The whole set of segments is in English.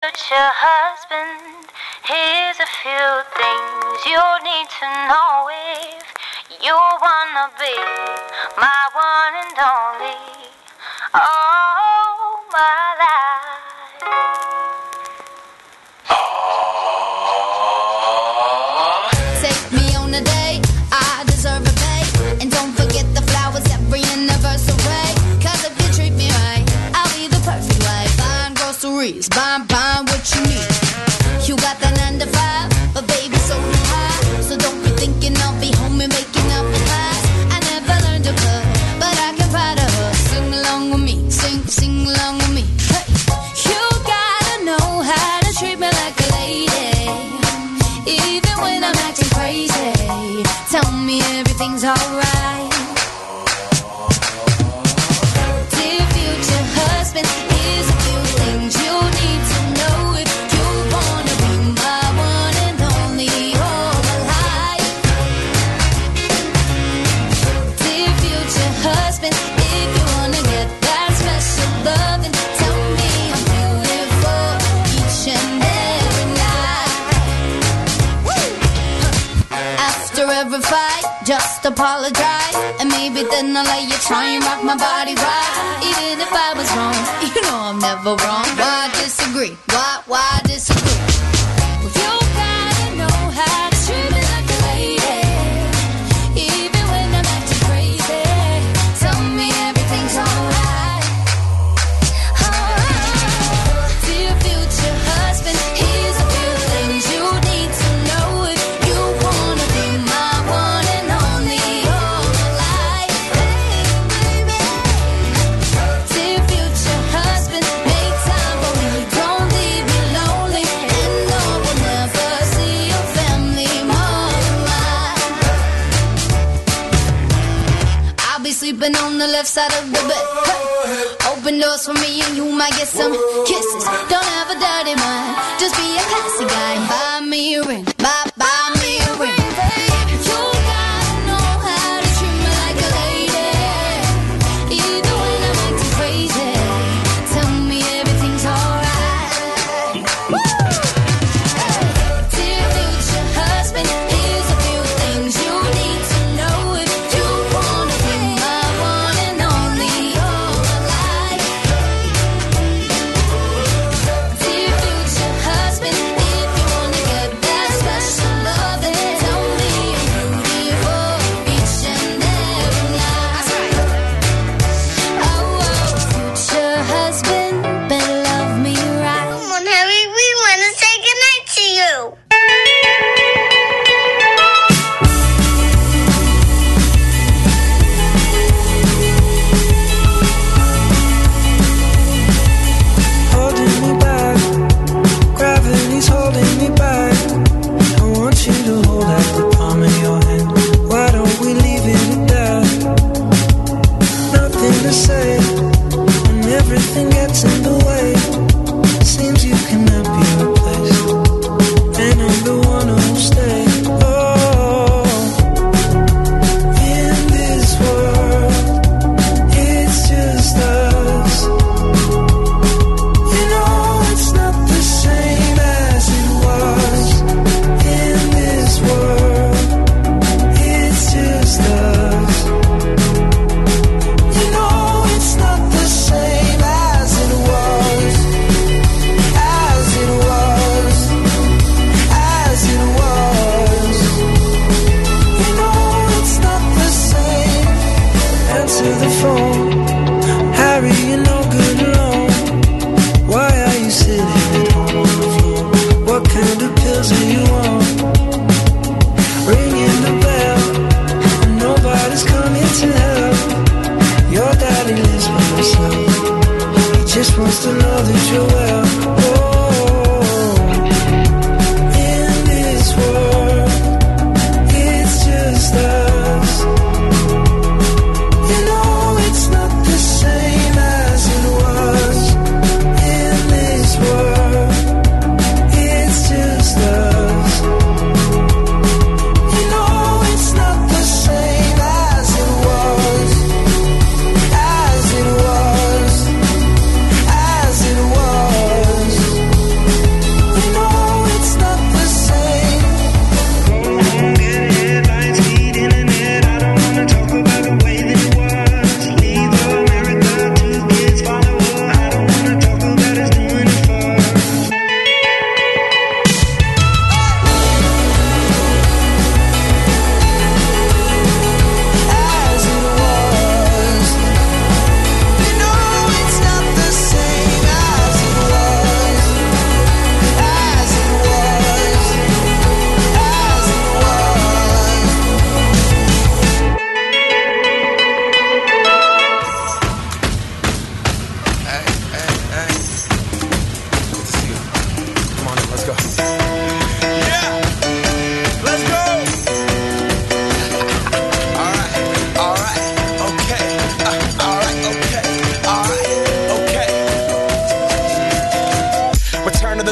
future husband, here's a few things you need to know if you wanna be my one and only, all my life. Take me on a date, I deserve a pay. And don't forget the flowers every anniversary. Cause if you treat me right, I'll be the perfect wife. Buying groceries, buying what you need. You got the 9 to 5, but baby so do I. So don't be thinking I'll be home and making up the pies. I never learned to cook, but I can buy the hook. Sing along with me, sing along with me. Hey. You gotta know how to treat me like a lady, even when I'm acting crazy. Tell me everything's alright. Dear future husband, here's a few things you need to know if you wanna be my one and only all my life. Dear future husband, if you wanna get that special love, then tell me I'm beautiful each and every night. After every fight, just apologize, and maybe then I'll let you try and rock my body right. Even if I was wrong, you know I'm never wrong. Why disagree? Why disagree? Well, you gotta know how to treat me like a lady, even when I'm acting crazy. Tell me everything's alright. Dear future husband, here's a few things you need to know if you wanna be my one and only all my life. Dear future husband, make time for me, don't leave me lonely, and no, we'll never see your family more than mine. I'll be sleeping on the left side of the bed. Hey. Open doors for me and you might get some kisses. Don't have a dirty mind, just be a classy guy. Buy me a ring, buy me a ring. You gotta know how to treat me like a lady, even when I'm acting crazy. Tell me everything's alright. Dear future husband, here's a few things you need to know if you wanna be my one and only all my life. Dear future husband, if you wanna get that special love, then tell me I'm beautiful each and every night. Oh, future husband, better love me right. Come on, Harry, we want to say goodnight to you. Holding me back, gravity's holding me back. I want you to hold out the palm of your hand. Why don't we leave it at that? Nothing to say, when everything gets in the way. Seems you cannot be replaced, and I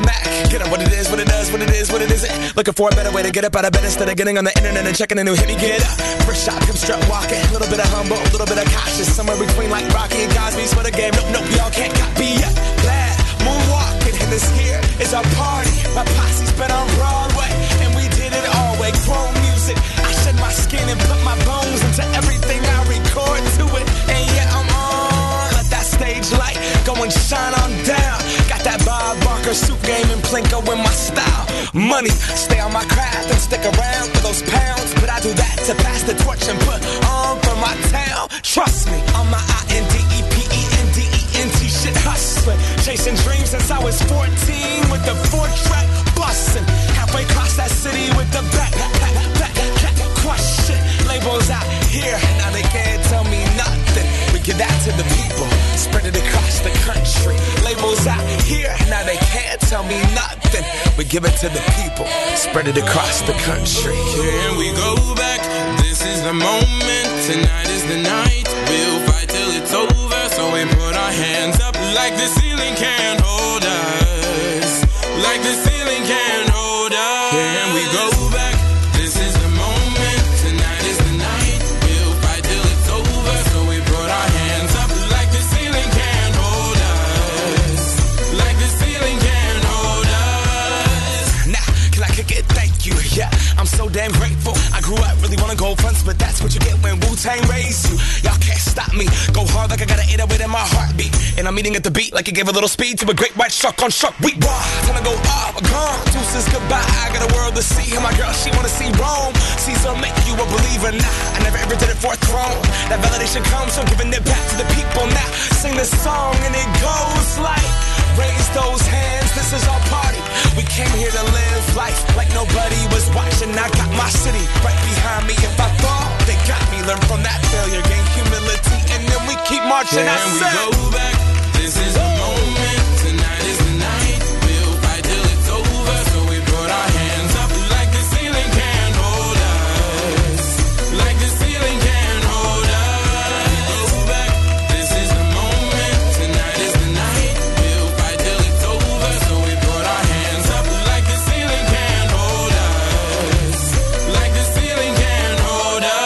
Mac. Get up what it is, what it does, what it is, what it isn't. Looking for a better way to get up out of bed instead of getting on the internet and checking a new hit. Me get up, first shot, come strut walking. A little bit of humble, a little bit of cautious. Somewhere between like Rocky and Cosby's for the game. Nope, nope, y'all can't copy yet. Glad moonwalking, and this here is our party. My posse's been on Broadway, and we did it all way. Chrome music, I shed my skin and put my bones into everything I record to it. And yeah, I'm on. Let that stage light go and shine on down. Got that Bob Barker suit game and Plinko in my style. Money, stay on my craft and stick around for those pounds. But I do that to pass the torch and put on for my town. Trust me, on my INDEPENDENT shit hustling. Chasing dreams since I was 14 with the 4-track bustin'. Halfway across that city with the back crush shit. Labels out here, now they can't tell me nothing. We give that to the people, spread it across the country. Labels out here, now they can't tell me nothing. We give it to the people, spread it across the country. Can we go back? This is the moment. Tonight is the night. We'll fight till it's over. So we put our hands up like the ceiling can't hold us. Like the ceiling can't hold us. Can we go back? This is the moment. Tonight is the night. We'll fight till it's over. So we put our hands up like the ceiling can't hold us. Like the ceiling can't hold us. Now, can I kick it? Thank you. Yeah, I'm so damn grateful. I grew up really wanna go fronts, but that's what you get when Wu-Tang raised you. Y'all can't stop me. Go hard like I got an 808 in my heartbeat. And I'm eating at the beat like it gave a little speed to a great white shark on shark week. Raw, time to go up, gone. Deuces goodbye. I got a world to see. And my girl, she wanna see Rome. Caesar make you a believer. Nah, I never ever did it for a throne. That validation comes from giving it back to the people. Now sing this song and it goes like, raise those hands, this is our party. We came here to live life like nobody was watching. I got my city right behind me. If I fall, they got me. Learn from that failure, gain humility, and then we keep marching. Can we go back? This is the moment. Tonight is the night. We'll fight till it's over. So we put our hands up like the ceiling can't hold us. Like the ceiling can't hold us. Go back. This is the moment. Tonight is the night. We'll fight till it's over. So we put our hands up like the ceiling can't hold us. Like the ceiling can't hold us.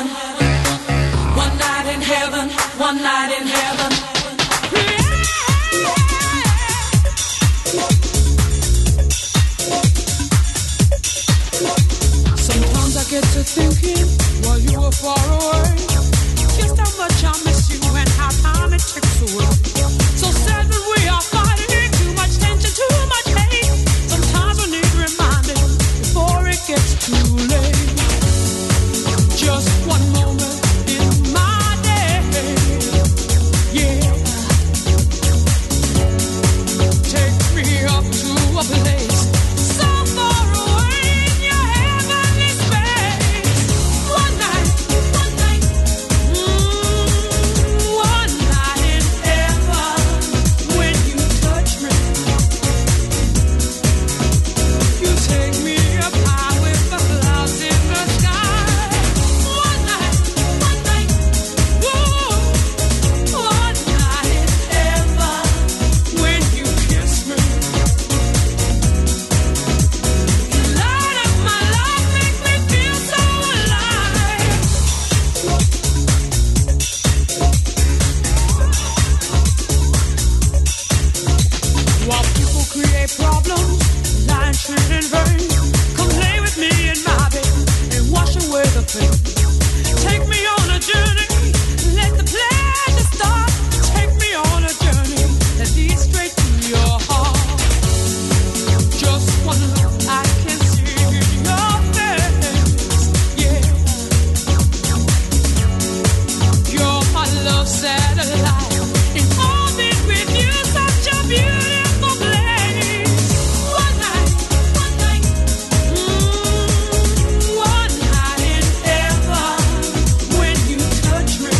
heaven. One night in heaven. One night in heaven. Sometimes I get to thinking while you were far away, just how much I miss you and how time it ticks away. So sad when we are fighting, too much tension, too much hate. Sometimes we need reminding before it gets too late. Just one moment in my day, yeah. Take me up to a place so far away in your heavenly space. One night, one night, one night in heaven. When you touch me, you take me up high with the clouds in the sky. One night, whoa, one night in heaven. When you kiss me, you light up my life, make me feel so alive. While people create problems, lying shit in vain, come lay with me in my bed and wash away the pain. Take me on a journey, let the pleasure start. Take me on a journey that leads straight to your heart. Just one look, I can see your face, yeah. You're my love satellite, in orbit with you, such a beautiful place. One night, one night in heaven. When you touch me,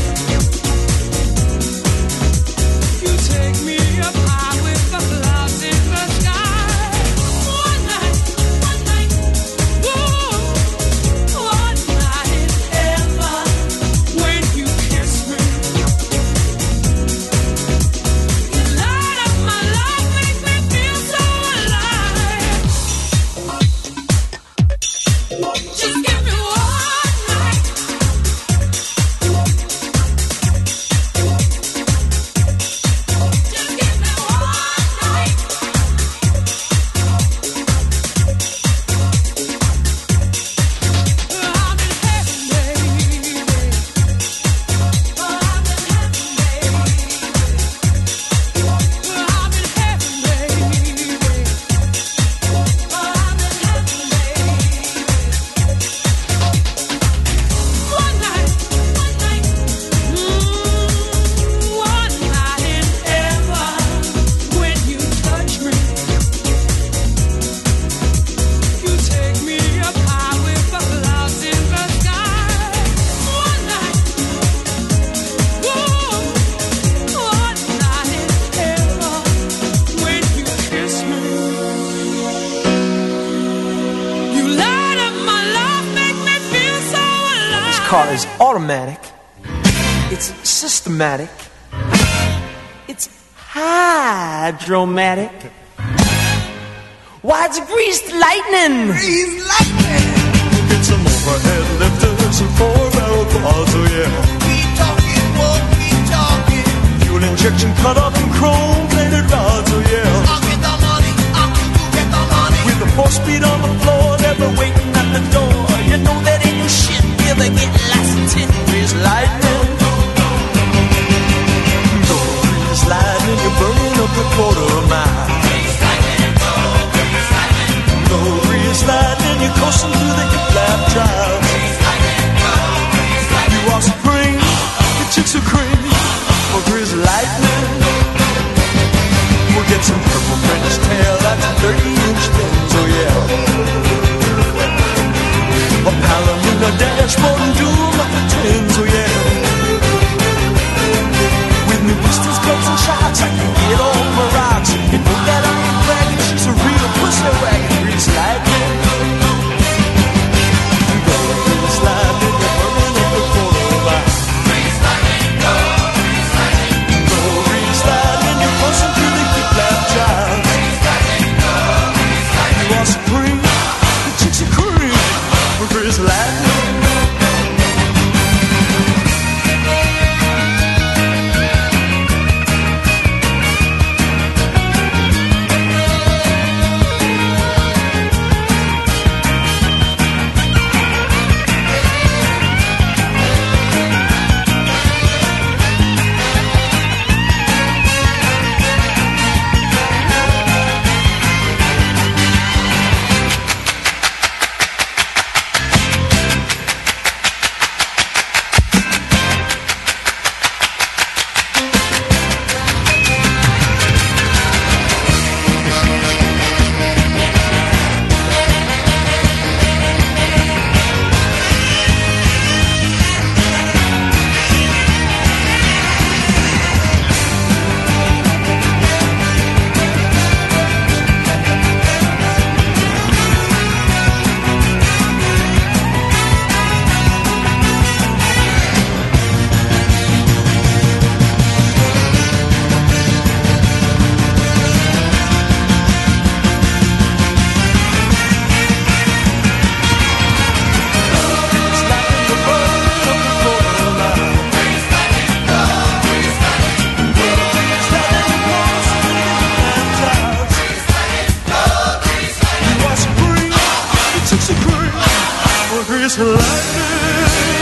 you take me up high with the clouds in the sky. One night, whoa, one night in heaven. When you kiss me, you light up my life, make me feel so alive. Just give me one night. Just give me one night. I'm in heaven, baby. I'm in heaven, baby. I'm in heaven, baby. I'm in heaven, baby. One night, one night in heaven. When you touch me, you take me up high with the clouds in the sky. One night, whoa, one night in heaven. When you kiss me, you light up my life, make me feel so alive. This car is automatic. It's systematic. It's hydromatic. Why, it's greased lightning. Get some overhead lifters and 4-barrel quads, oh yeah. Keep talking, won't keep talking. Fuel injection cut up in chrome-plated rods, oh yeah. I'll get the money, I'll get the money. With the 4-speed on the floor, never waiting at the door. You know that ain't no shit, never get lots of 10 greased lightning. Go greased lightning, you're burning up a quarter of a mile. Go greased lightning, you're coasting through the hip-lap drive. You are supreme, your chicks are cream. For greased lightning, we'll get some purple French tail, that's 30-inch things, oh yeah. A Palomino dashboard and doom up the tins, oh yeah. With new pistols, clubs, and shots, I can get all my rocks. You know that I ain't bragging, she's a real pussy wagon. Greased lightning, go greased lightning, you're burning up the quarter of a mile. Grease lightning, go, grease lightning. Go greased lightning, you're pushing through the hip-lap drive. Grease lightning, go, grease lightning. You are supreme, the chicks are cream. For greased lightning, it's lightning.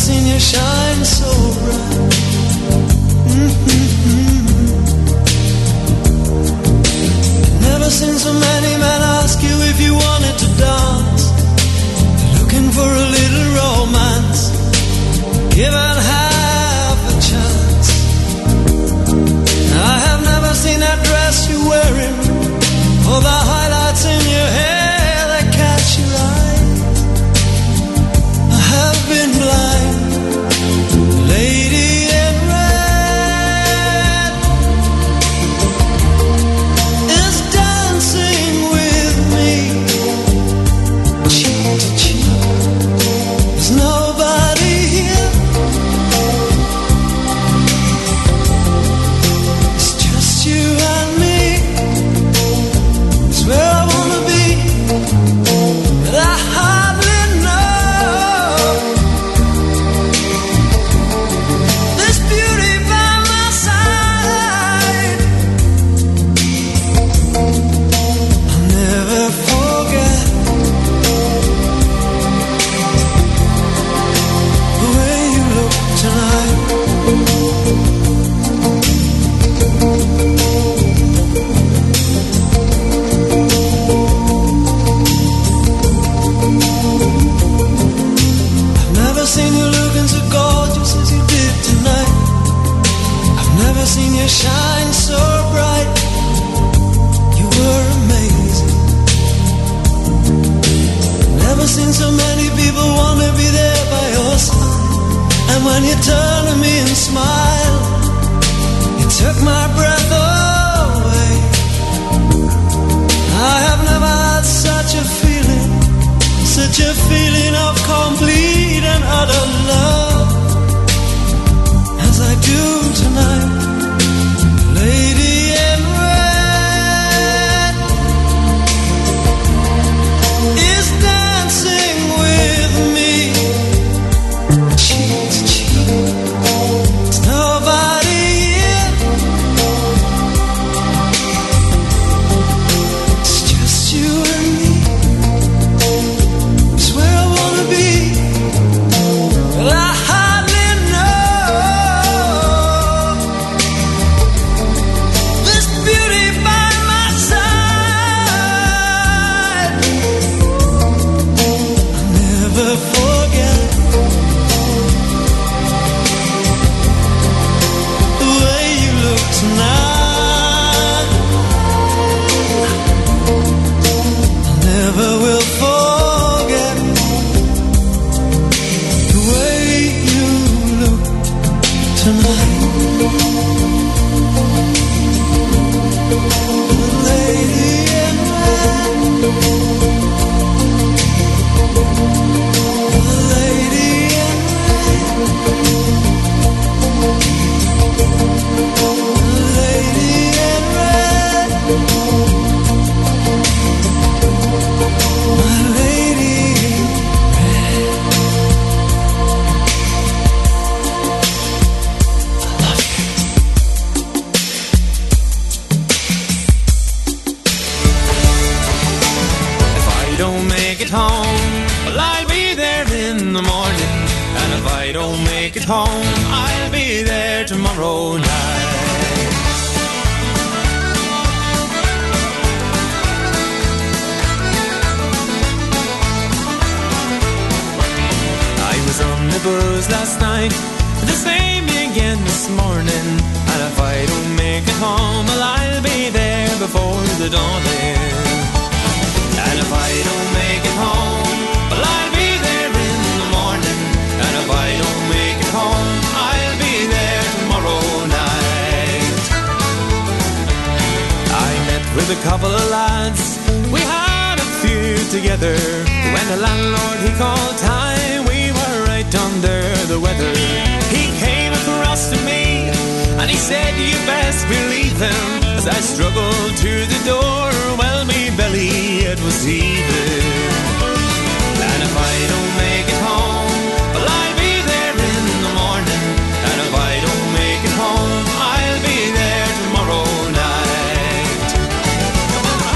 seen you shine so bright. Never seen so many men ask you if you wanted to dance. Looking for a little romance, given half a chance. I have never seen that dress you're wearing, or the highlights in your hair that catch your eye. I have been blind, lady in red is dancing with me, cheek to cheek. There's nobody here, it's just you and me. It's where I wanna be, but I hardly know this beauty by my side. I'll never forget the way you look tonight. I've never seen you looking so gorgeous as you did tonight. I've never seen you shine so bright. You were amazing. Never seen so many people want to be there by your side. And when you turn to me and smile, you took my breath away. I have never had such a feeling, such a feeling of complete and utter love as I do tonight. Lady in red is dancing with me, cheek to cheek. There's nobody here, it's just you and me. It's where I wanna be, but I hardly know this beauty by my side. I'll never forget the way you look tonight. I never will forget the way you look tonight. Lady in red, lady in red, lady in red, my lady in red. I love you. If I don't make it home, well, I'll be there in the morning. And if I don't make it home, I'll be there tomorrow night. I was on the booze last night, the same again this morning. And if I don't make it home, well, I'll be there before the dawning. And if I don't make it home, well, I'll be there in the morning. And if I don't make it home, I'll be there tomorrow night. I met with a couple of lads, we had a few together. When the landlord he called time, we were right under the weather. He came across to me and he said, you best believe him. As I struggled to the door, well, me belly, it was heaving. And if I don't make it home, well, I'll be there in the morning. And if I don't make it home, I'll be there tomorrow night. Come on,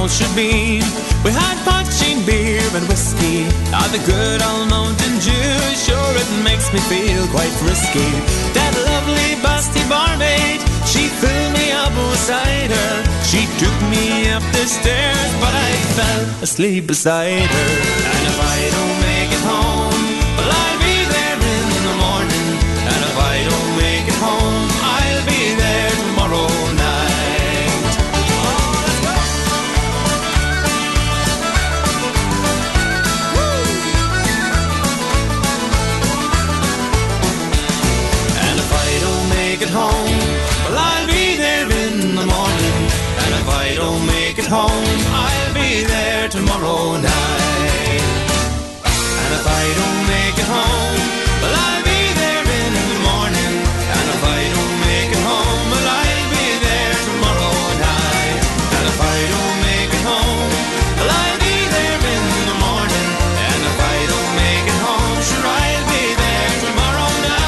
house should be. We had punching beer and whiskey, the good old Mountain Dew. Sure, it makes me feel quite frisky. That lovely busty barmaid, she filled me up with cider. She took me up the stairs, but I fell asleep beside her. And if I don't make it home, well, I'll be there in the morning. And if I don't make it home, I'll be there tomorrow night. Oh, let's go! And if I don't make it home, well, I'll be there in the morning. And if I don't make it home, I'll be there tomorrow night. And if I don't make it home, well, I'll be there in the morning. And if I don't make it home, well, I'll be there tomorrow night. And if I don't make it home, well, I'll be there in the morning. And if I don't make it home, sure, I'll be there tomorrow night.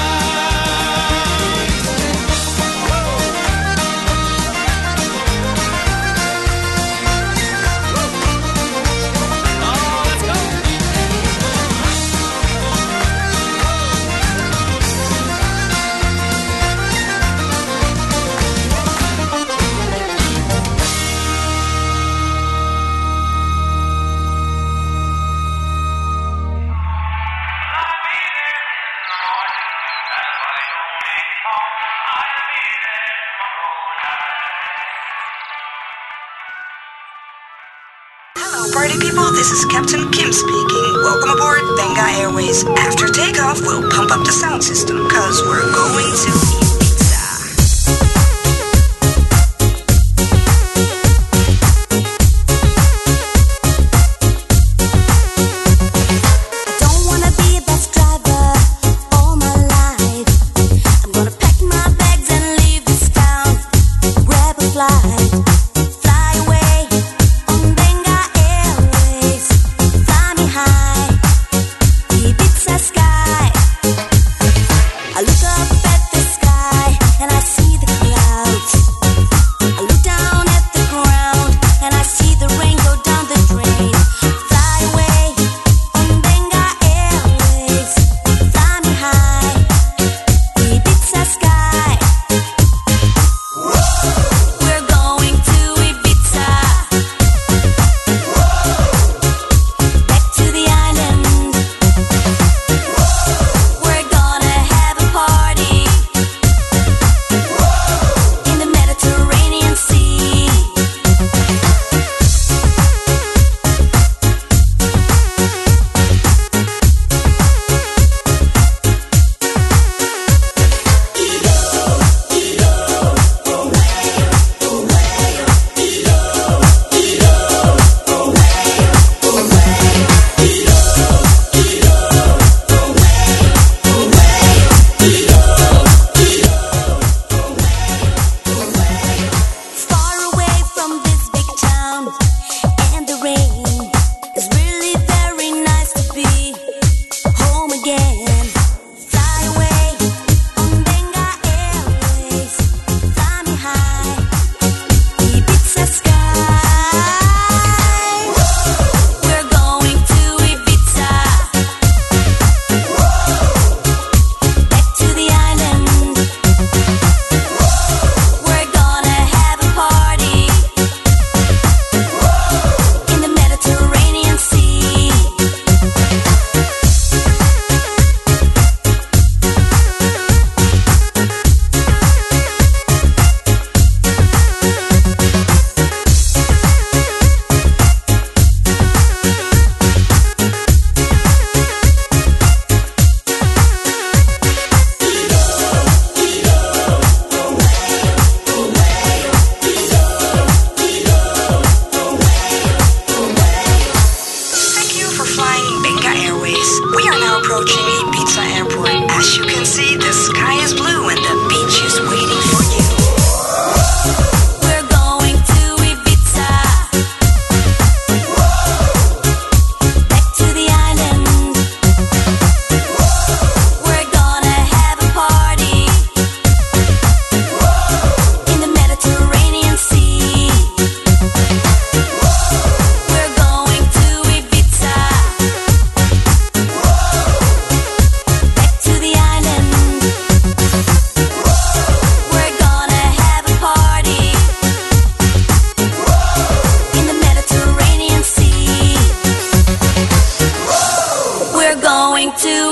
Party people, this is Captain Kim speaking. Welcome aboard Benga Airways. After takeoff, we'll pump up the sound system, cause we're going to Ibiza. I don't wanna be a bus driver all my life. I'm gonna pack my bags and leave this town, grab a flight.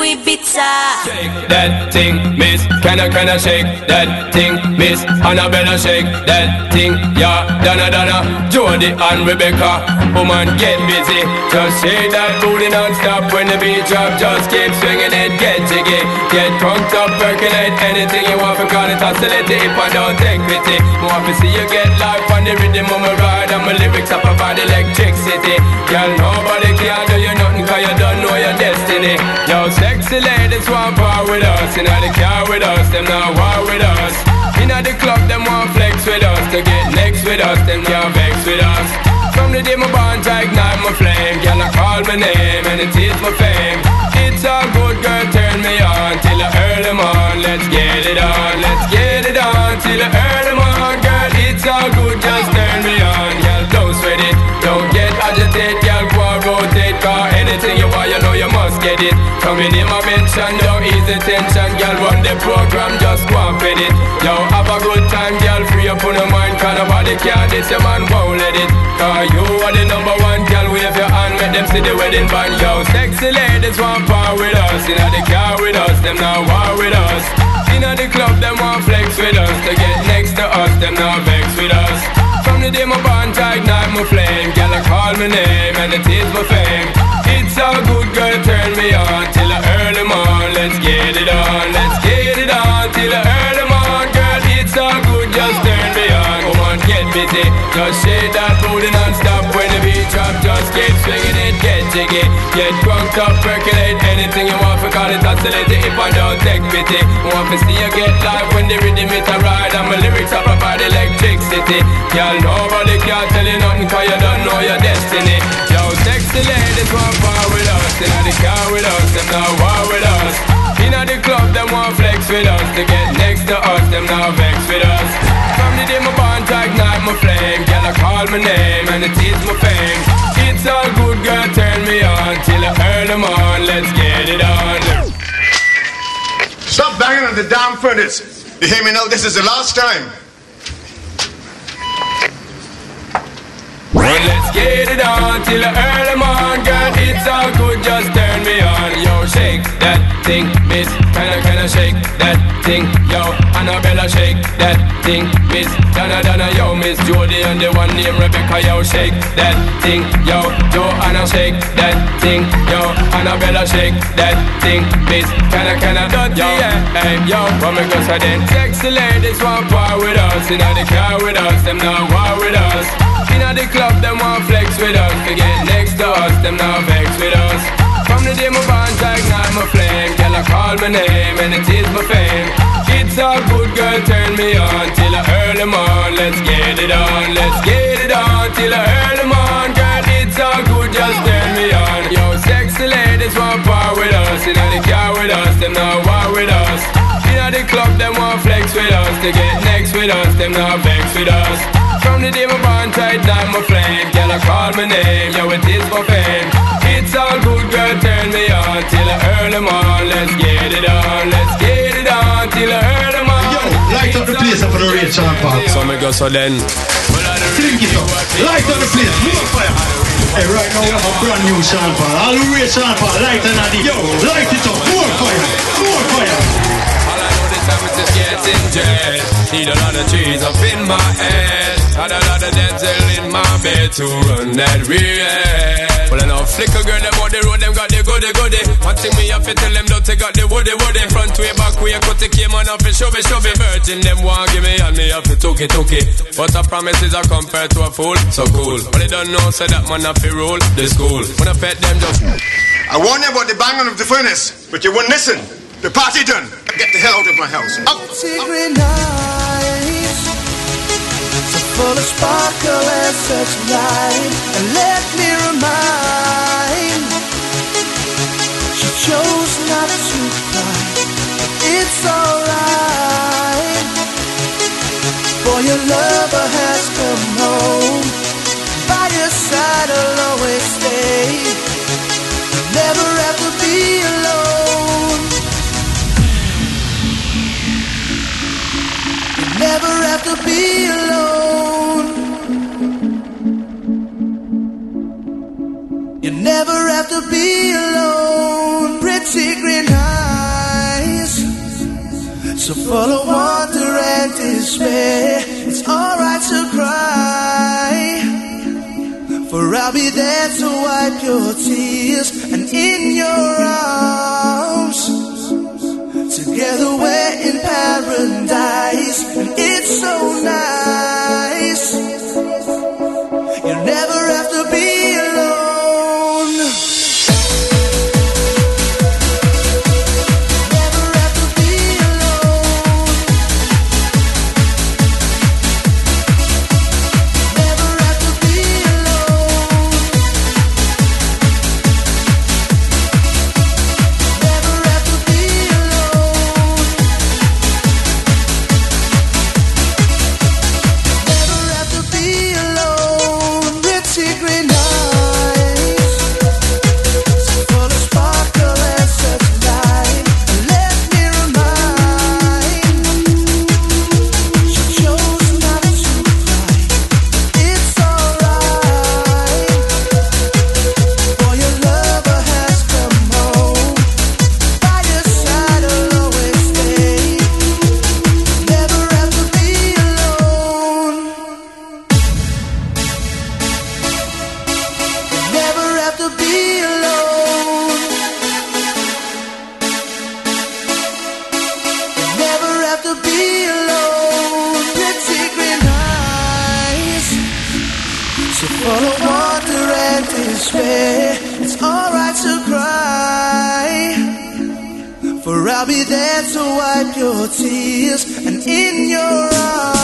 Ibiza. Shake that thing, miss. Can I shake that thing, miss? Annabella, shake that thing, yeah. Donna, Jody and Rebecca. Woman, get busy. Just shake that booty non-stop when the beat drop. Just keep swinging it, get jiggy. Get drunk up, percolate anything you want. Because it's oscillating if I don't take pity. Want to see you get life on the rhythm of my ride. And my lyrics up about electricity. Girl, nobody can do you nothing cause you don't know your destiny. Yo, sexy ladies want power with us. Inna the car with us, them not war with us. Inna the club, them want flex with us. To get next with us, them can't vex with us. From the day my bond, I ignite my flame. Girl, I call my name and it is my fame. It's all good, girl, turn me on till I early morn. Let's get it on, let's get it on till I early morn. Girl, it's all good, just turn me on. Girl, don't sweat it, don't get agitated. Girl, go and rotate, cause anything you want, you know you must get it. Coming in my mention, don't ease the tension. Girl, run the program, just go and fit it. Yo, have a good time, girl, free up on your mind. Cause nobody care, this your man won't let it. Cause you are the number one, girl, wave your hand, make them see the wedding band. Yo, sexy ladies want power with us. Inna the car with us, them not war with us. Inna the club, them want flex with us. To get next to us, them not vex with us. From the day my bond, I ignite my flame. Girl, I call my name and it is my fame. It's all good, girl, turn me on till I early morn. Let's get it on, let's get it on till I early morn. Girl, it's all good, just turn me on. Come on, get busy, just shake that booty non-stop. When the beat drop, just keep swinging it, get jiggy. Get drunk up, percolate anything you want. For call it oscillating if I don't take pity. Want to see you get live when the rhythm it a ride. And my lyrics up about electricity. Girl, nobody can tell you nothing cause you don't know your destiny. Yo, sexy ladies want power with us. Inna the car with us, them not war with us. Inna the club, them want flex with us. To get next to us, them not vex with us. From the day my bond, I ignite my flame. Girl, I call my name and it is my fame. It's all good, girl, turn me on till I early morn. Let's get it on. Stop banging on the damn furnace. You hear me now? This is the last time. Well, let's get it on till the early morn. Girl, it's all good, just turn me on. Yo, shake that thing, miss. Can I shake that thing? Yo, Annabella, shake that thing, miss. Donna, yo, Miss Jody and the one named Rebecca. Yo, shake that thing. Yo, Joanna, shake that thing. Yo, Annabella, shake that thing, miss. Can I yo, hey, yo, come and go then. Sexy ladies want power with us. Inna the car with us, them not war with us. Inna the club, them want flex with us. To get next to us, them not vex with us. From the day my bond, I ignite my flame. Girl, I call my name and it is my fame. It's all good, girl, turn me on till I early morn. Let's get it on, let's get it on till I early morn. Girl, it's all good, just turn me on. Yo, sexy ladies want power with us. Inna the car with us, them not war with us. Inna the club, them want flex with us. To get next with us, them not vex with us. From the day my bond, I ignite my flame. Girl, I call my name, yo, it is my fame. It's all good, girl, turn me on till I early morn. Let's get it on, let's get it on till I early morn. Yo, light up the place up for the real Sean Paul. So me go so then. Drink it up, light up the place, more fire. Hey, right now we have a brand new Sean Paul. All the real Sean Paul, light and addy. Yo, light it up, more fire, more fire. All I know this time is just getting jet. Need a lot of trees up in my head. Had a lot of dental in my bed to run that real. Well, I know flicker girl, them on the road, them got the goody. One thing me have to tell them, don't take out the woody. Front way, back way, cut the came on up and shove it. Virgin, them want give me and me have to took it. But I promise is I compare to a fool, so cool. But they don't know, so that man have to rule the school. When I pet them, just I warned you about the banging of the furnace, but you wouldn't listen. The party done. Get the hell out of my house. Up. Secret nights, so full of sparkle and such light. And let me remind, she chose not to cry. It's alright, for your lover has come home. By your side I'll always stay. Never have to be alone. Never have to be alone. You never have to be alone. pretty green eyes, so full of wonder and despair. It's alright to cry, for I'll be there to wipe your tears, and in your arms, together we're in paradise, and it's so nice. You'll never have to be alone. Never have to be alone. Never have to be alone. Never have to be alone. Never have to be alone. Pretty green eyes, so full of sparkle and such light. Let me remind, she chose not to cry. It's alright, for your lover has come home. By your side I'll always stay. Never have to be alone. Never have to be alone. Never have to be alone. Pretty green eyes, so full of wonder and despair. It's alright to cry, for I'll be there to wipe your tears, and in your arms,